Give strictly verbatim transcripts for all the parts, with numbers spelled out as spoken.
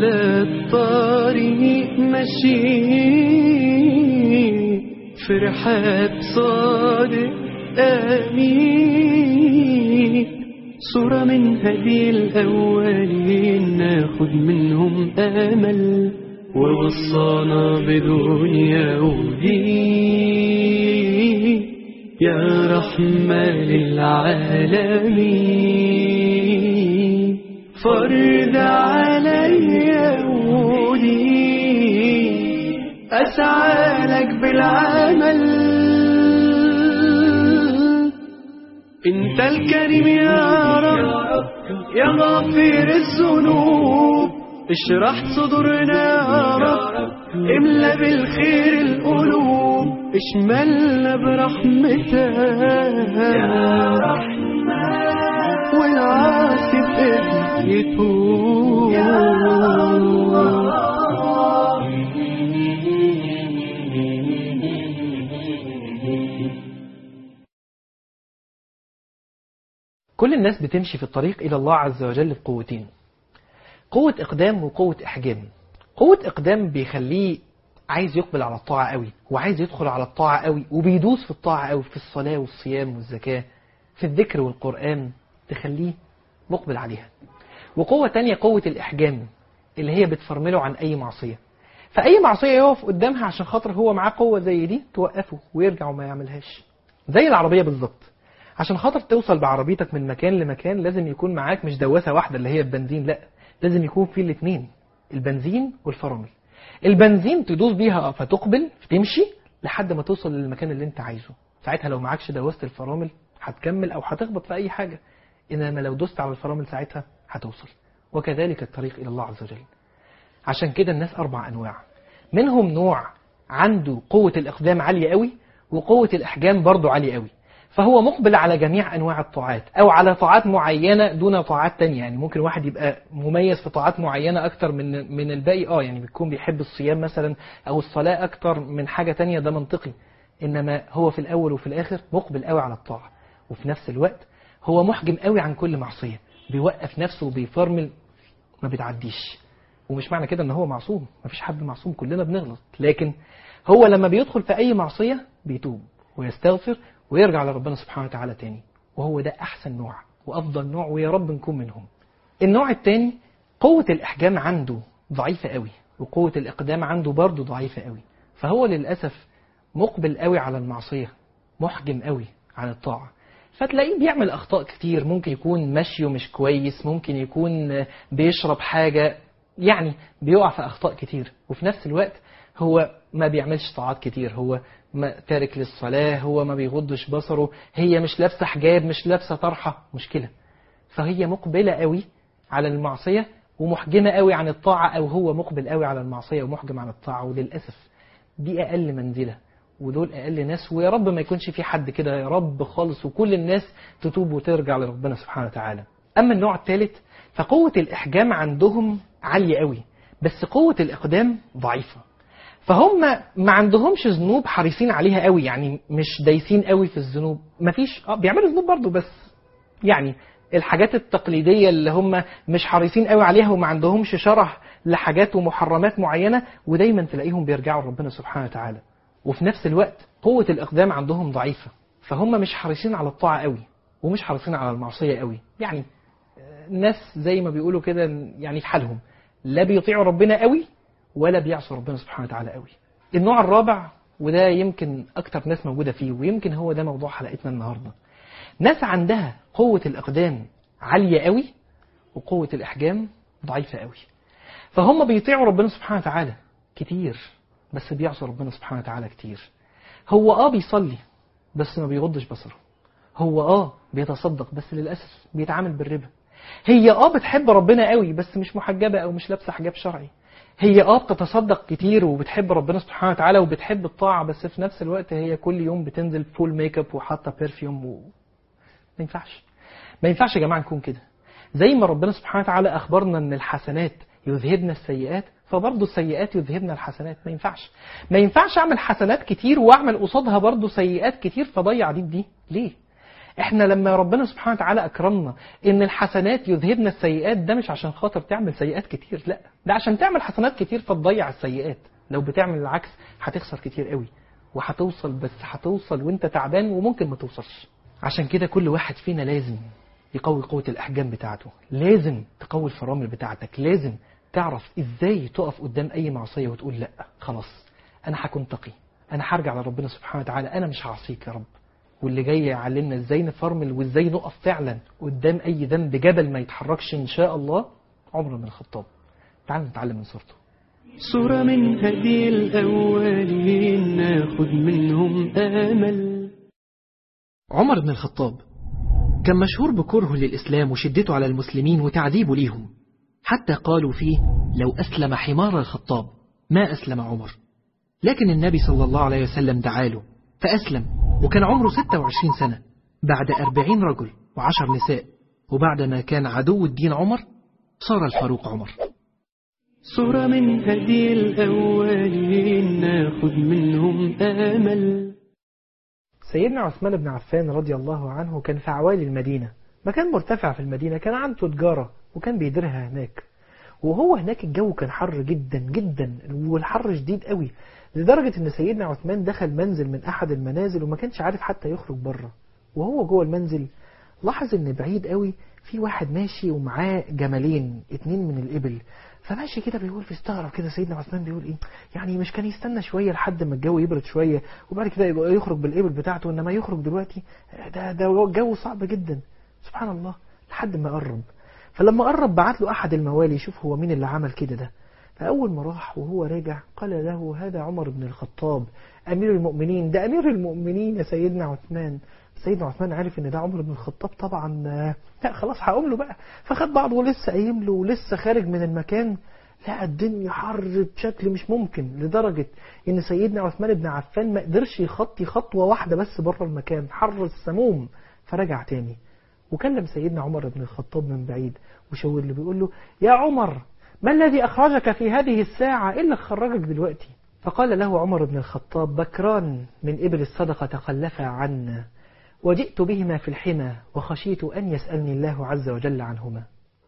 على الطريق ماشي فرحات صادق آمين، صورة من هدي الأولين ناخد منهم أمل ووصانا بدنيا ودين. يا رحمة للعالمين فرد عليا ودي أسعى لك بالعمل. انت الكريم يا رب يا غافر الذنوب، اشرح صدورنا يا رب املى بالخير القلوب، اشملنا برحمتك يا رحمن والعاصي بإذنك يتوب يا الله. كل الناس بتمشي في الطريق إلى الله عز وجل بقوتين، قوة إقدام وقوة إحجام. قوة إقدام بيخليه عايز يقبل على الطاعة قوي وعايز يدخل على الطاعة قوي وبيدوس في الطاعة قوي، في الصلاة والصيام والزكاة في الذكر والقرآن تخليه مقبل عليها. وقوة تانية قوة الإحجام اللي هي بتفرمله عن أي معصية، فأي معصية يقف قدامها عشان خاطر هو معاه قوة زي دي توقفه ويرجع وما يعملهاش. زي العربية بالظبط، عشان خاطر توصل بعربيتك من مكان لمكان لازم يكون معاك مش دواسة واحدة اللي هي البنزين، لا لازم يكون فيه الاثنين، البنزين والفرامل. البنزين تدوس بيها فتقبل فتمشي لحد ما توصل للمكان اللي انت عايزه، ساعتها لو معكش دواسة الفرامل هتكمل او هتخبط في اي حاجة، انما لو دوست على الفرامل ساعتها هتوصل. وكذلك الطريق الى الله عز وجل. عشان كده الناس اربع انواع، منهم نوع عنده قوة الاقدام عالية قوي وقوة الاحجام برضو عالية قوي، فهو مقبل على جميع أنواع الطاعات أو على طاعات معينة دون طاعات تانية. يعني ممكن واحد يبقى مميز في طاعات معينة أكتر من من الباقي، آه يعني بيكون بيحب الصيام مثلا أو الصلاة أكتر من حاجة تانية، ده منطقي. إنما هو في الأول وفي الآخر مقبل قوي على الطاعة، وفي نفس الوقت هو محجم قوي عن كل معصية، بيوقف نفسه وبيفرمل ما بتعديش. ومش معنى كده إن هو معصوم، مفيش حد معصوم، كلنا بنغلط، لكن هو لما بيدخل في أي معصية بيتوب ويستغفر ويرجع لربنا سبحانه وتعالى تاني، وهو ده أحسن نوع وأفضل نوع، ويا رب نكون منهم. النوع التاني قوة الإحجام عنده ضعيفة قوي وقوة الإقدام عنده برضه ضعيفة قوي، فهو للأسف مقبل قوي على المعصية، محجم قوي عن الطاعة، فتلاقيه بيعمل أخطاء كتير، ممكن يكون مشيه مش كويس، ممكن يكون بيشرب حاجة، يعني بيقع في أخطاء كتير. وفي نفس الوقت هو ما بيعملش طاعات كتير، هو ما تارك للصلاة، هو ما بيغضش بصره، هي مش لابسة حجاب، مش لابسة طرحة، مشكلة. فهي مقبلة قوي على المعصية ومحجمة قوي عن الطاعة، أو هو مقبل قوي على المعصية ومحجم عن الطاعة. وللأسف دي أقل منزلة ودول أقل ناس، ويا رب ما يكونش في حد كده يا رب خالص، وكل الناس تتوب وترجع لربنا سبحانه وتعالى. أما النوع الثالث فقوة الإحجام عندهم عالية قوي بس قوة الإقدام ضعيفة، فهم ما عندهمش ذنوب حريصين عليها قوي، يعني مش دايسين قوي في الذنوب، مفيش اه بيعملوا ذنوب برضو بس يعني الحاجات التقليدية اللي هم مش حريصين قوي عليها، وما عندهمش شرح لحاجات ومحرمات معينة، ودايما تلاقيهم بيرجعوا لربنا سبحانه وتعالى. وفي نفس الوقت قوة الإقدام عندهم ضعيفة، فهم مش حريصين على الطاعة قوي ومش حريصين على المعصية قوي، يعني ناس زي ما بيقولوا كده يعني في حالهم، لا بيطيعوا ربنا قوي ولا بيعصوا ربنا سبحانه وتعالى قوي. النوع الرابع وده يمكن أكتر ناس موجودة فيه، ويمكن هو ده موضوع حلقتنا النهاردة، ناس عندها قوة الإقدام عالية قوي وقوة الإحجام ضعيفة قوي، فهم بيطيعوا ربنا سبحانه وتعالى كتير بس بيعصوا ربنا سبحانه وتعالى كتير. هو آه بيصلي بس ما بيغضش بصره، هو آه بيتصدق بس للأسف بيتعامل بالربا، هي آه بتحب ربنا قوي بس مش محجبة أو مش لابسة حجاب شرعي، هي آه بتتصدق كتير وبتحب ربنا سبحانه وتعالى وبتحب الطاعة، بس في نفس الوقت هي كل يوم بتنزل فول ميك اب وحاطة برفيوم و... ما ينفعش ما ينفعش يا جماعة نكون كده. زي ما ربنا سبحانه وتعالى أخبرنا أن الحسنات يذهبن السيئات، فبرضه السيئات يذهبن الحسنات. ما ينفعش ما ينفعش أعمل حسنات كتير وأعمل قصادها برضه سيئات كتير فضيع دي بدي. ليه؟ احنا لما ربنا سبحانه وتعالى اكرمنا ان الحسنات يذهبن السيئات، ده مش عشان خاطر تعمل سيئات كتير، لا، ده عشان تعمل حسنات كتير فتضيع السيئات. لو بتعمل العكس هتخسر كتير قوي، وهتوصل، بس هتوصل وانت تعبان وممكن ما توصلش. عشان كده كل واحد فينا لازم يقوي قوة الأحجام بتاعته، لازم تقوي الفرامل بتاعتك، لازم تعرف ازاي تقف قدام اي معصية وتقول لا خلاص انا هكون تقي، انا هرجع لربنا سبحانه وتعالى، انا مش هعصيك يا رب. واللي جاي يعلمنا ازاي نفرمل وازاي نقف فعلا قدام اي ذنب جبل ما يتحركش ان شاء الله، عمر بن الخطاب. تعالوا نتعلم من صورته. صورة من هدي الأولين ناخد منهم آمل. عمر بن الخطاب كان مشهور بكرهه للإسلام وشدته على المسلمين وتعذيبه ليهم، حتى قالوا فيه لو أسلم حمار الخطاب ما أسلم عمر. لكن النبي صلى الله عليه وسلم دعاله فأسلم، وكان عمره ستة وعشرين سنة بعد أربعين رجل وعشر نساء، وبعد ما كان عدو الدين عمر صار الفاروق عمر. صورة من هدي الأولين ناخد منهم آمل. سيدنا عثمان بن عفان رضي الله عنه كان في عوالي المدينة، مكان مرتفع في المدينة، كان عنده تجارة وكان بيديرها هناك. وهو هناك الجو كان حر جدا جدا، والحر شديد قوي، لدرجة ان سيدنا عثمان دخل منزل من احد المنازل وما كانش عارف حتى يخرج بره. وهو جوه المنزل لاحظ ان بعيد قوي في واحد ماشي ومعاه جملين، اتنين من الابل، فماشي كده بيقول، في استغرب كده سيدنا عثمان بيقول ايه يعني، مش كان يستنى شوية لحد ما الجو يبرد شوية وبعد كده يخرج بالابل بتاعته، انما يخرج دلوقتي؟ ده ده الجو صعب جدا. سبحان الله. لحد ما قرب، فلما قرب بعت له احد الموالي يشوف هو مين اللي عمل كده ده. فاول ما راح وهو راجع قال له هذا عمر بن الخطاب امير المؤمنين. ده امير المؤمنين يا سيدنا عثمان. سيدنا عثمان عرف ان ده عمر بن الخطاب طبعا، لا خلاص هقوم له بقى. فخد بعضه ولسه قايم له ولسه خارج من المكان، لا الدنيا حر بشكل مش ممكن، لدرجة ان سيدنا عثمان بن عفان ما قدرش يخطي خطوة واحدة بس بره المكان، حر السموم. فرجع تاني وكلم سيدنا عمر بن الخطاب من بعيد وشاور له بيقول له يا عمر ما الذي أخرجك في هذه الساعة؟ إيه اللي خرجك دلوقتي؟ فقال له عمر بن الخطاب بكران من إبل الصدقة تخلفا عنا وجئت بهما في الحمى وخشيت أن يسألني الله عز وجل عنهما.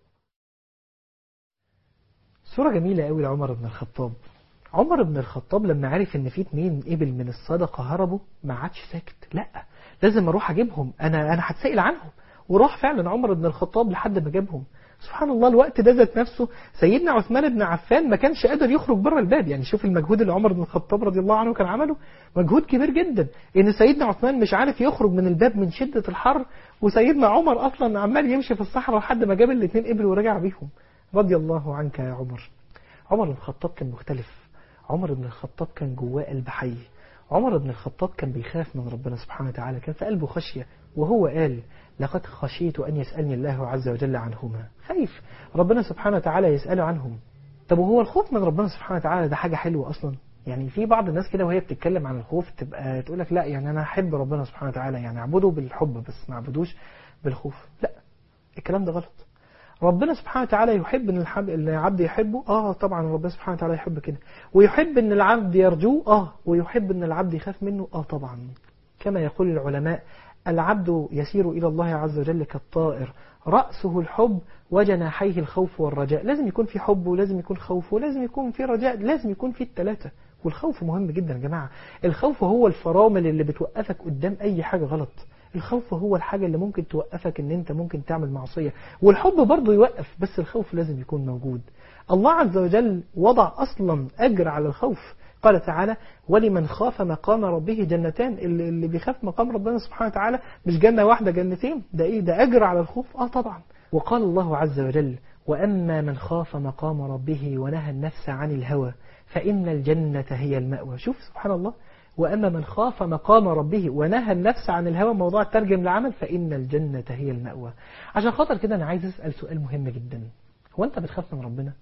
صورة جميلة قوي لعمر بن الخطاب. عمر بن الخطاب لما عرف ان في اتنين إبل من الصدقة هربوا ما عادش ساكت، لا لازم اروح اجيبهم، انا انا هتسائل عنهم. وراح فعلا عمر بن الخطاب لحد ما جابهم. سبحان الله، الوقت ده ذات نفسه سيدنا عثمان بن عفان ما كانش قادر يخرج بره الباب. يعني شوف المجهود اللي عمر بن الخطاب رضي الله عنه كان عمله، مجهود كبير جدا ان سيدنا عثمان مش عارف يخرج من الباب من شدة الحر، وسيدنا عمر اصلا عمال يمشي في الصحراء لحد ما جاب الاثنين ابل ورجع بيهم. رضي الله عنك يا عمر. عمر بن الخطاب كان مختلف. عمر بن الخطاب كان جواه قلب حي. عمر بن الخطاب كان بيخاف من ربنا سبحانه وتعالى، كان في قلبه خشية. وهو قال لقد خشيت أن يسألني الله عز وجل عنهما. خايف ربنا سبحانه وتعالى يسأله عنهم. طب وهو الخوف من ربنا سبحانه وتعالى ده حاجة حلوة أصلا؟ يعني في بعض الناس كده وهي بتتكلم عن الخوف تبقى تقولك لا يعني أنا أحب ربنا سبحانه وتعالى، يعني أعبده بالحب بس ما أعبدوش بالخوف. لا، الكلام ده غلط. ربنا سبحانه وتعالى يحب ان الحب... العبد يحبه، اه طبعا ربنا سبحانه وتعالى يحب كده، ويحب ان العبد يرجوه، اه ويحب ان العبد يخاف منه، اه طبعا. كما يقول العلماء العبد يسير الى الله عز وجل كالطائر رأسه الحب وجناحيه الخوف والرجاء. لازم يكون في حب ولازم يكون خوف ولازم يكون في رجاء، لازم يكون في الثلاثة. والخوف مهم جدا يا جماعة. الخوف هو الفرامل اللي بتوقفك قدام اي حاجة غلط. الخوف هو الحاجة اللي ممكن توقفك ان انت ممكن تعمل معصية، والحب برضه يوقف، بس الخوف لازم يكون موجود. الله عز وجل وضع اصلا اجر على الخوف. قال تعالى ولمن خاف مقام ربه جنتان. اللي, اللي بيخاف مقام ربنا سبحانه وتعالى مش جنة واحدة، جنتين. ده ايه ده؟ اجر على الخوف، اه طبعا. وقال الله عز وجل واما من خاف مقام ربه ونهى النفس عن الهوى فإن الجنة هي المأوى. شوف سبحان الله، وأما من خاف مقام ربه ونهى النفس عن الهوى، موضوع الترجم لعمل فإن الجنة هي المأوى. عشان خاطر كده أنا عايز أسأل سؤال مهم جدا. هو أنت بتخاف من ربنا؟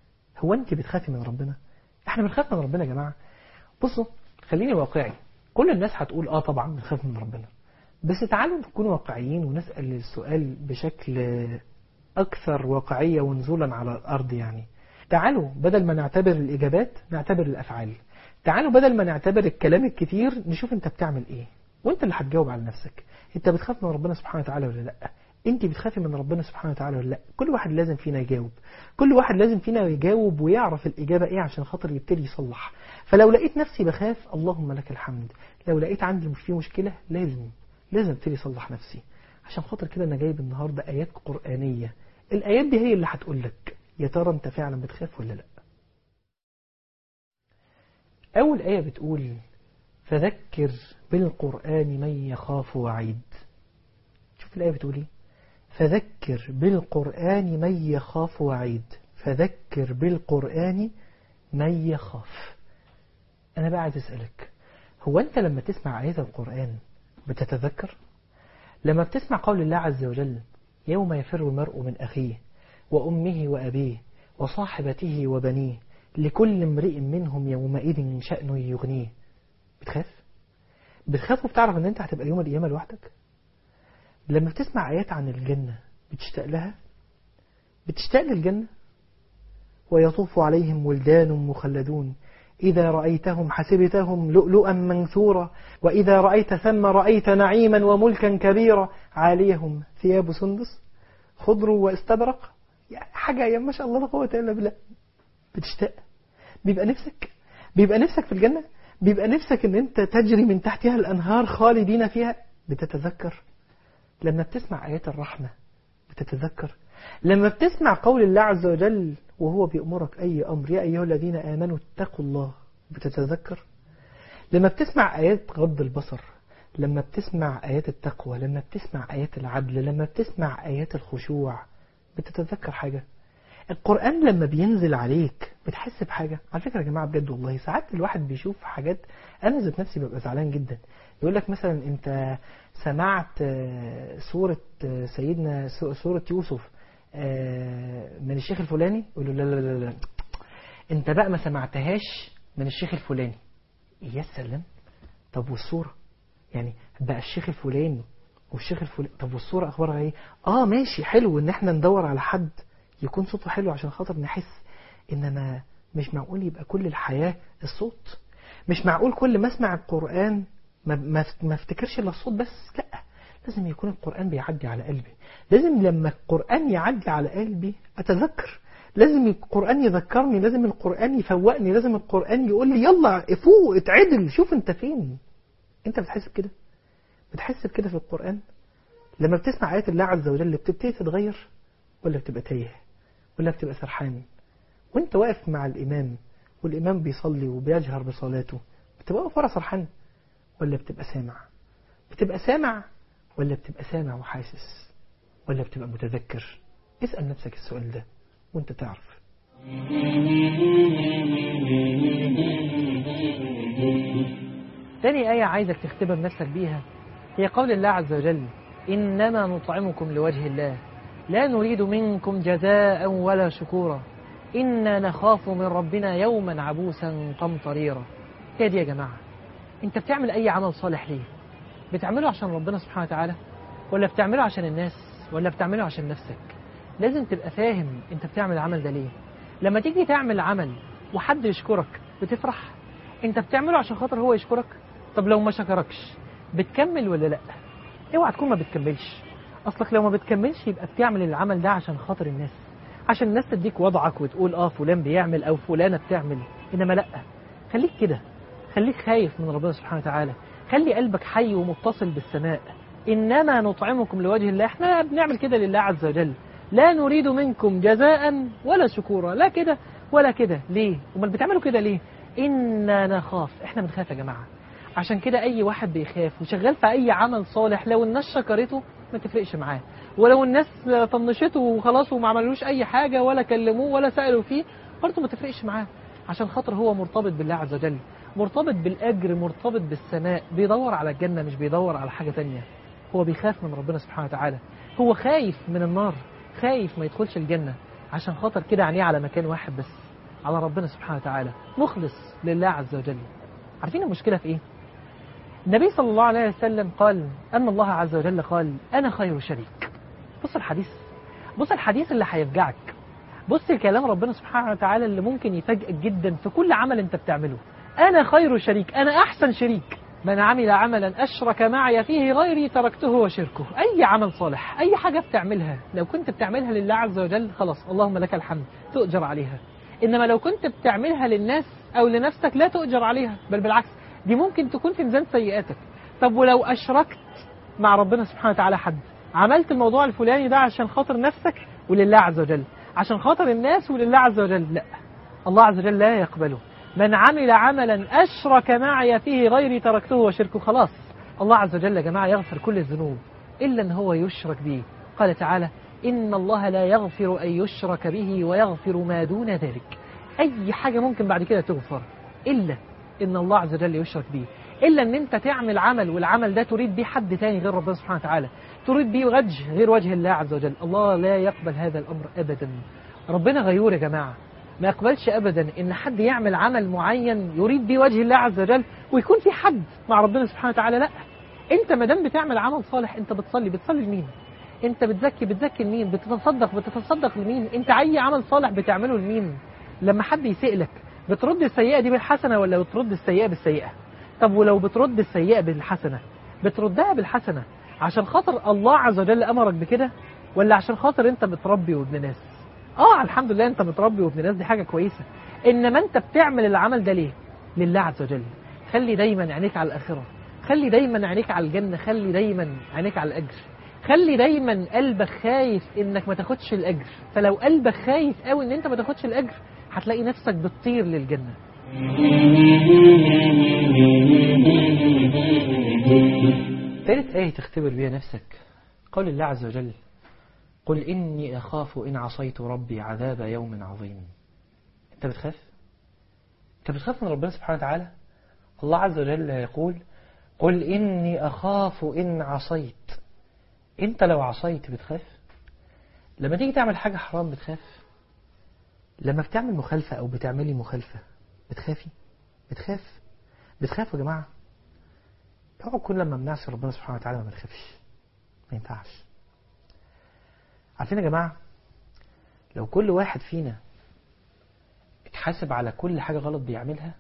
هو أنت بتخافي من ربنا؟ احنا بنخاف من ربنا يا جماعة. بصوا خليني واقعي. كل الناس هتقول آه طبعا بنخاف من ربنا، بس تعالوا نكون واقعيين ونسأل السؤال بشكل أكثر واقعية ونزولا على الأرض. يعني تعالوا بدل ما نعتبر الإجابات نعتبر الأفعال. تعالوا بدل ما نعتبر الكلام الكتير نشوف انت بتعمل ايه. وانت اللي هتجاوب على نفسك. انت بتخاف من ربنا سبحانه وتعالى ولا لا؟ انت بتخافي من ربنا سبحانه وتعالى ولا لا؟ كل واحد لازم فينا يجاوب، كل واحد لازم فينا يجاوب ويعرف الإجابة ايه عشان خاطر يبتدي يصلح. فلو لقيت نفسي بخاف، اللهم لك الحمد. لو لقيت عندي في مشكلة، لازم لازم ابتدي اصلح نفسي. عشان خاطر كده انا جايب النهاردة آيات قرآنية. الآيات دي هي اللي هتقول لك يا ترى انت فعلا بتخاف ولا لا. أول آية بتقول فذكر بالقرآن من يخاف وعيد. شوف الآية بتقول ايه؟ فذكر بالقرآن من يخاف وعيد. فذكر بالقرآن من يخاف. أنا بقى عايز أسألك، هو أنت لما تسمع آيات القرآن بتتذكر؟ لما بتسمع قول الله عز وجل يوم يفر المرء من أخيه وأمه وأبيه وصاحبته وبنيه لكل امرئ منهم يومئذ شأن يغنيه، بتخاف؟ بتخاف وبتعرف أن أنت هتبقى يوم القيامة لوحدك؟ لما بتسمع آيات عن الجنة بتشتاق لها؟ بتشتاق للجنة؟ ويطوف عليهم ولدان مخلدون إذا رأيتهم حسبتهم لؤلؤا منثورا وإذا رأيت ثم رأيت نعيما وملكا كبيرا عاليهم ثياب سندس خضر واستبرق. يعني حاجة يا ما شاء الله لا قوة إلا بالله. بتشتاق؟ بيبقى نفسك بيبقى نفسك في الجنة؟ بيبقى نفسك ان انت تجري من تحتها الأنهار خالدين فيها؟ بتتذكر؟ لما بتسمع آيات الرحمة بتتذكر؟ لما بتسمع قول الله عز وجل وهو بيأمرك أي أمر يا أيها الذين آمنوا اتقوا الله بتتذكر؟ لما بتسمع آيات غض البصر، لما بتسمع آيات التقوى، لما بتسمع آيات العدل، لما بتسمع آيات الخشوع بتتذكر حاجة؟ القرآن لما بينزل عليك بتحس بحاجة؟ على فكرة يا جماعة بجد والله ساعات الواحد بيشوف حاجات أنا ذات نفسي ببقى زعلان جدا. يقول لك مثلا أنت سمعت سورة سيدنا سورة يوسف من الشيخ الفلاني، يقول له لا لا لا لا أنت بقى ما سمعتهاش من الشيخ الفلاني. يا سلام. طب والصورة؟ يعني بقى الشيخ الفلاني والشيخ الفلاني، طب والصورة أخبارها إيه؟ آه ماشي حلو إن إحنا ندور على حد يكون صوته حلو عشان خاطر نحس، إنما مش معقول يبقى كل الحياة الصوت. مش معقول كل ما اسمع القرآن ما, ما, ما افتكرش إلا الصوت بس. لا، لازم يكون القرآن بيعدي على قلبي. لازم لما القرآن يعدي على قلبي أتذكر. لازم القرآن يذكرني، لازم القرآن يفوقني، لازم القرآن يقول لي يلا فوق اتعدل شوف انت فين. انت بتحس بكده؟ بتحس بكده في القرآن؟ لما بتسمع آيات الله عز وجل بتبتدي تتغير ولا بتبقى تايه ولا بتبقى سرحان؟ وانت واقف مع الإمام والإمام بيصلي وبيجهر بصلاته بتبقى واقف ورا سرحان ولا بتبقى سامع؟ بتبقى سامع ولا بتبقى سامع وحاسس ولا بتبقى متذكر؟ اسأل نفسك السؤال ده وانت تعرف. تاني آية عايزك تختبر نفسك بيها هي قول الله عز وجل إنما نطعمكم لوجه الله لا نريد منكم جزاء ولا شكورا إنا نخاف من ربنا يوما عبوسا قمطريرا. هي دي يا جماعة. انت بتعمل أي عمل صالح ليه؟ بتعمله عشان ربنا سبحانه وتعالى ولا بتعمله عشان الناس ولا بتعمله عشان نفسك؟ لازم تبقى فاهم انت بتعمل العمل ده ليه. لما تيجي تعمل عمل وحد يشكرك بتفرح؟ انت بتعمله عشان خاطر هو يشكرك؟ طب لو ما شكركش بتكمل ولا لا؟ اوعى تكون ما بتكملش. اصلك لو ما بتكملش يبقى بتعمل العمل ده عشان خاطر الناس، عشان الناس تديك وضعك وتقول اه فلان بيعمل او فلانة بتعمل. انما لا، خليك كده، خليك خايف من ربنا سبحانه وتعالى، خلي قلبك حي ومتصل بالسماء. إنما نطعمكم لوجه الله، احنا بنعمل كده لله عز وجل، لا نريد منكم جزاء ولا شكورا، لا كده ولا كده. ليه؟ امال بتعملوا كده ليه؟ إننا نخاف، احنا بنخاف يا جماعة. عشان كده أي واحد بيخاف وشغال في أي عمل صالح لو الناس شكرته ما تفرقش معاه، ولو الناس طنشته وخلاص وما عملوش أي حاجة ولا كلموه ولا سألوا فيه برضه ما تفرقش معاه، عشان خاطر هو مرتبط بالله عز وجل، مرتبط بالأجر، مرتبط بالسماء، بيدور على الجنة مش بيدور على حاجة تانية. هو بيخاف من ربنا سبحانه وتعالى، هو خايف من النار، خايف ما يدخلش الجنة، عشان خاطر كده عينيه على مكان واحد بس، على ربنا سبحانه وتعالى، مخلص لله عز وجل. عارفين المشكلة في ايه؟ النبي صلى الله عليه وسلم قال أن الله عز وجل قال أنا خير شريك. بص الحديث، بص الحديث اللي هيفجعك، بص الكلام ربنا سبحانه وتعالى اللي ممكن يفاجئك جدا في كل عمل انت بتعمله. أنا خير شريك، أنا أحسن شريك. من عمل عملا أشرك معي فيه غيري تركته وشركه. أي عمل صالح، أي حاجة بتعملها لو كنت بتعملها لله عز وجل خلاص اللهم لك الحمد تؤجر عليها. إنما لو كنت بتعملها للناس أو لنفسك لا تؤجر عليها، بل بالعكس دي ممكن تكون في ميزان سيئاتك. طب ولو أشركت مع ربنا سبحانه وتعالى حد، عملت الموضوع الفلاني ده عشان خاطر نفسك ولله عز وجل، عشان خاطر الناس ولله عز وجل، لا، الله عز وجل لا يقبله. من عمل عملا أشرك معي فيه غيري تركته وشركه. خلاص الله عز وجل يا جماعة يغفر كل الذنوب إلا أن هو يشرك به. قال تعالى إن الله لا يغفر أن يشرك به ويغفر ما دون ذلك. أي حاجة ممكن بعد كده تغفر إلا إن الله عز وجل يشرك به، إلا أن أنت تعمل عمل والعمل ده تريد به حد تاني غير ربنا سبحانه وتعالى، تريد به وجه غير وجه الله عز وجل. الله لا يقبل هذا الأمر أبدا. ربنا غيور يا جماعة، ما يقبلش أبدا إن حد يعمل عمل معين يريد به وجه الله عز وجل ويكون في حد مع ربنا سبحانه وتعالى. لا، أنت ما دام بتعمل عمل صالح، أنت بتصلي بتصلي لمين؟ أنت بتزكي بتزكي لمين؟ بتتصدق بتتصدق لمين؟ أنت أي عمل صالح بتعمله لمين؟ لما حد يسئ لك بترد السيئة دي بالحسنة ولا بترد السيئة بالسيئة؟ طب ولو بترد السيئة بالحسنة بتردها بالحسنة عشان خاطر الله عز وجل أمرك بكده ولا عشان خاطر أنت بتربي وابن ناس؟ آه الحمد لله أنت بتربي وابن ناس، دي حاجة كويسة. إنما أنت بتعمل العمل ده ليه؟ لله عز وجل. خلي دايما عينيك على الآخرة، خلي دايما عينيك على الجنة، خلي دايما عينيك على الأجر، خلي دايما قلبك خايف إنك ما تاخدش الأجر. فلو قلبك خايف قوي إن أنت ما تاخدش الأجر هتلاقي نفسك بتطير للجنة. ثالث آية تختبر بها نفسك قول الله عز وجل قل إني أخاف إن عصيت ربي عذاب يوم عظيم. أنت بتخاف؟ أنت بتخاف من ربنا سبحانه وتعالى؟ الله عز وجل يقول قل إني أخاف إن عصيت. أنت لو عصيت بتخاف؟ لما تيجي تعمل حاجة حرام بتخاف؟ لما بتعمل مخالفة أو بتعملي مخالفة بتخافي؟ بتخاف؟ بتخافوا يا جماعة؟ اوعوا كل لما بنعصي ربنا سبحانه وتعالى ما بنخافش، ما ينفعش. عارفين يا جماعة لو كل واحد فينا اتحاسب على كل حاجة غلط بيعملها،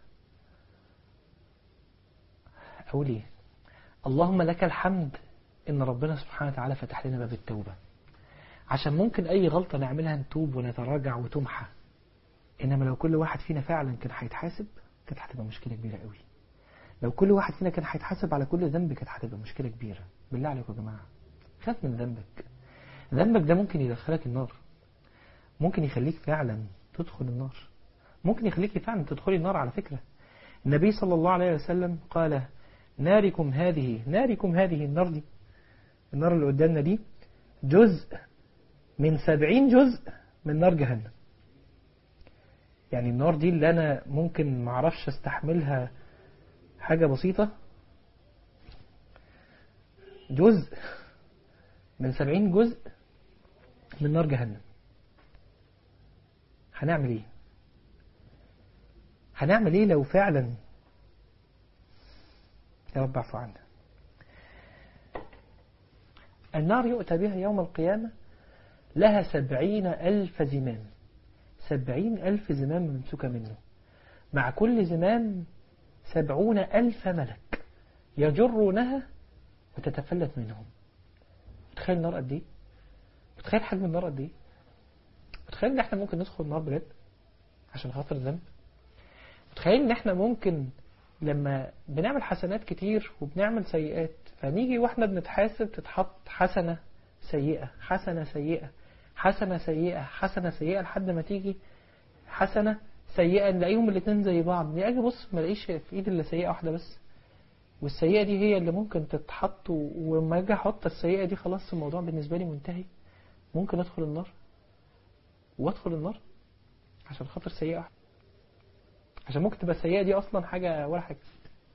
أقول إيه؟ اللهم لك الحمد إن ربنا سبحانه وتعالى فتح لنا باب التوبة، عشان ممكن أي غلطة نعملها نتوب ونتراجع وتمحى. إنما لو كل واحد فينا فعلا كان هيتحاسب كانت هتبقى مشكلة كبيرة قوي. لو كل واحد فينا كان هيتحاسب على كل ذنب كانت هتبقى مشكلة كبيرة. بالله عليكم يا جماعة خاف من ذنبك. ذنبك ده ممكن يدخلك النار، ممكن يخليك فعلا تدخل النار، ممكن يخليك فعلا تدخلي النار. على فكرة النبي صلى الله عليه وسلم قال ناركم هذه ناركم هذه النار دي، النار اللي قدامنا دي جزء من سبعين جزء من نار جهنم. يعني النار دي اللي أنا ممكن معرفش استحملها حاجة بسيطة، جزء من سبعين جزء من نار جهنم. هنعمل ايه؟ هنعمل ايه لو فعلا يا رب اعفو عنا. النار يؤتى بها يوم القيامة لها سبعين ألف زمام، سبعين ألف زمام ممسوكة منه، مع كل زمام سبعون ألف ملك يجرونها وتتفلت منهم. متخيل النار قد ايه؟ متخيل حجم النار قد ايه؟ متخيل ان احنا ممكن ندخل النار بجد عشان خاطر ذنب؟ متخيل ان احنا ممكن لما بنعمل حسنات كتير وبنعمل سيئات فنيجي واحنا بنتحاسب تتحط حسنة سيئة حسنة سيئة حسنة سيئة حسنة سيئة لحد ما تيجي حسنة سيئة نلاقيهم الاثنين زي بعض. نيجي اجي بص ما الاقيش في ايد الا سيئة واحدة بس، والسيئة دي هي اللي ممكن تتحط، ولما اجي احط السيئة دي خلاص الموضوع بالنسبة لي منتهي. ممكن ادخل النار وادخل النار عشان خاطر سيئة واحدة، عشان ممكن تبقى السيئة دي اصلا حاجة ولا حاجة.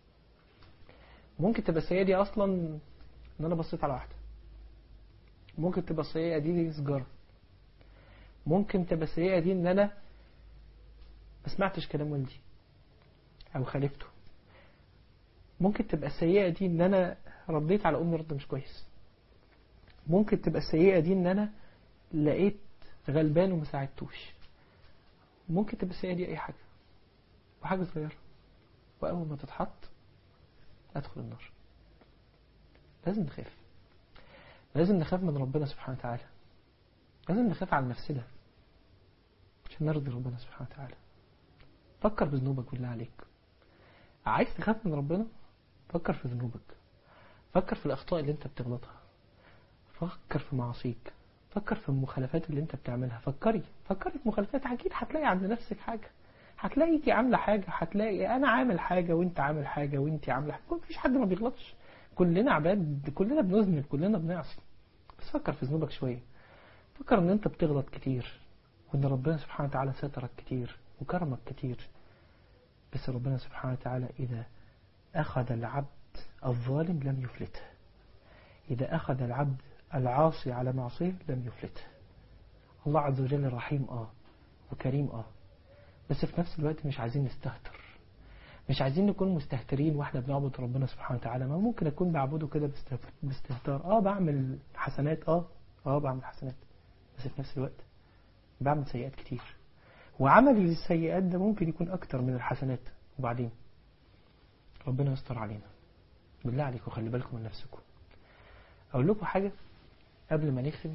ممكن تبقى السيئة دي اصلا ان انا بصيت على واحدة، ممكن تبقى السيئة دي, دي سجارة، ممكن تبقى السيئة دي ان انا ما سمعتش كلام والدي او خالفته، ممكن تبقى السيئة دي ان انا رديت على امي رد مش كويس، ممكن تبقى السيئة دي ان انا لقيت غلبان وما ساعدتوش، ممكن تبقى السيئة دي اي حاجة وحاجة صغيرة، واول ما تتحط أدخل النار. لازم نخاف، لازم نخاف من ربنا سبحانه وتعالى، لازم نخاف على نفسنا عشان نرضي ربنا سبحانه وتعالى. فكر بذنوبك بالله عليك. عايز تخاف من ربنا؟ فكر في ذنوبك، فكر في الأخطاء اللي انت بتغلطها، فكر في معاصيك، فكر في المخالفات اللي انت بتعملها. فكري فكري في مخالفات. أكيد هتلاقي عند نفسك حاجة، هتلاقيكي عاملة حاجة، هتلاقي أنا عامل حاجة وانت عامل حاجة وانت عاملة حاجة. مفيش حد ما بيغلطش، كلنا عباد، كلنا بنذنب، كلنا بنعصي. بس فكر في ذنوبك شوية. فكر ان انت بتغلط كتير، وان ربنا سبحانه وتعالى سترك كتير وكرمك كتير. بس ربنا سبحانه وتعالى إذا أخذ العبد الظالم لم يفلته، إذا أخذ العبد العاصي على معصيه لم يفلته. الله عز وجل رحيم آه وكريم آه، بس في نفس الوقت مش عايزين نستهتر، مش عايزين نكون مستهترين واحنا بنعبد ربنا سبحانه وتعالى. ما ممكن أكون بعبده كده باستهتار، آه بعمل حسنات، آه آه بعمل حسنات، بس في نفس الوقت بعمل سيئات كتير، وعملي للسيئات ده ممكن يكون أكتر من الحسنات. وبعدين ربنا يستر علينا. بالله عليكم خلي بالكم من نفسكم. أقول لكم حاجة قبل ما نختم.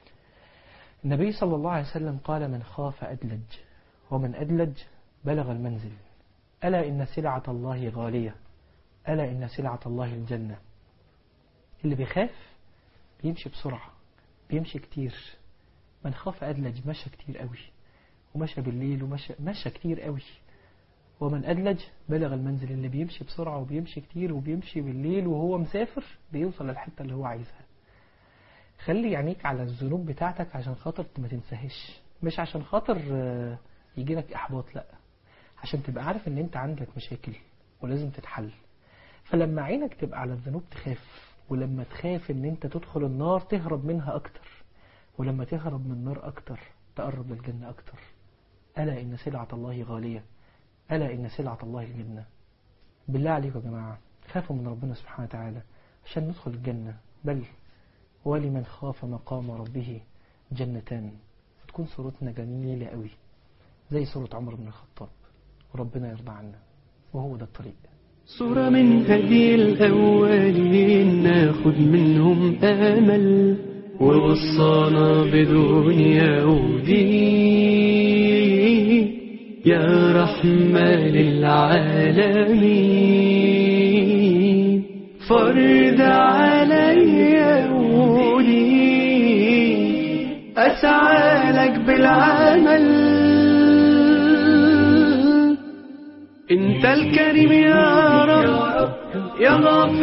النبي صلى الله عليه وسلم قال: من خاف أدلج، ومن أدلج بلغ المنزل. ألا إن سلعة الله غالية، ألا إن سلعة الله الجنة. اللي بيخاف بيمشي بسرعة، بيمشي كتير. من خاف أدلج مشى كتير قوي، ومشى بالليل، ومشى مشى كتير قوي. ومن أدلج بلغ المنزل. اللي بيمشي بسرعة وبيمشي كتير وبيمشي بالليل وهو مسافر بيوصل للحتة اللي هو عايزها. خلي عينيك على الذنوب بتاعتك عشان خاطر ما تنساهش، مش عشان خاطر يجي لك إحباط، لا، عشان تبقى عارف ان انت عندك مشاكل ولازم تتحل. فلما عينك تبقى على الذنوب تخاف، ولما تخاف ان انت تدخل النار تهرب منها اكتر، ولما تهرب من النار اكتر تقرب للجنة اكتر. ألا إن سلعة الله غالية، ألا إن سلعة الله الجنة. بالله عليكم يا جماعة خافوا من ربنا سبحانه وتعالى عشان ندخل الجنة. بل ولمن خاف مقام ربه جنتان. تكون صورتنا جميلة قوي زي صورة عمر بن الخطاب، وربنا يرضى عنا، وهو ده الطريق. صورة من هدي الأولين ناخد منهم آمل، ووصانا بدنيا ودين يا رحمة للعالمين. فرض علي قولي أسعى لك بالعمل، انت الكريم يا رب يا غافر.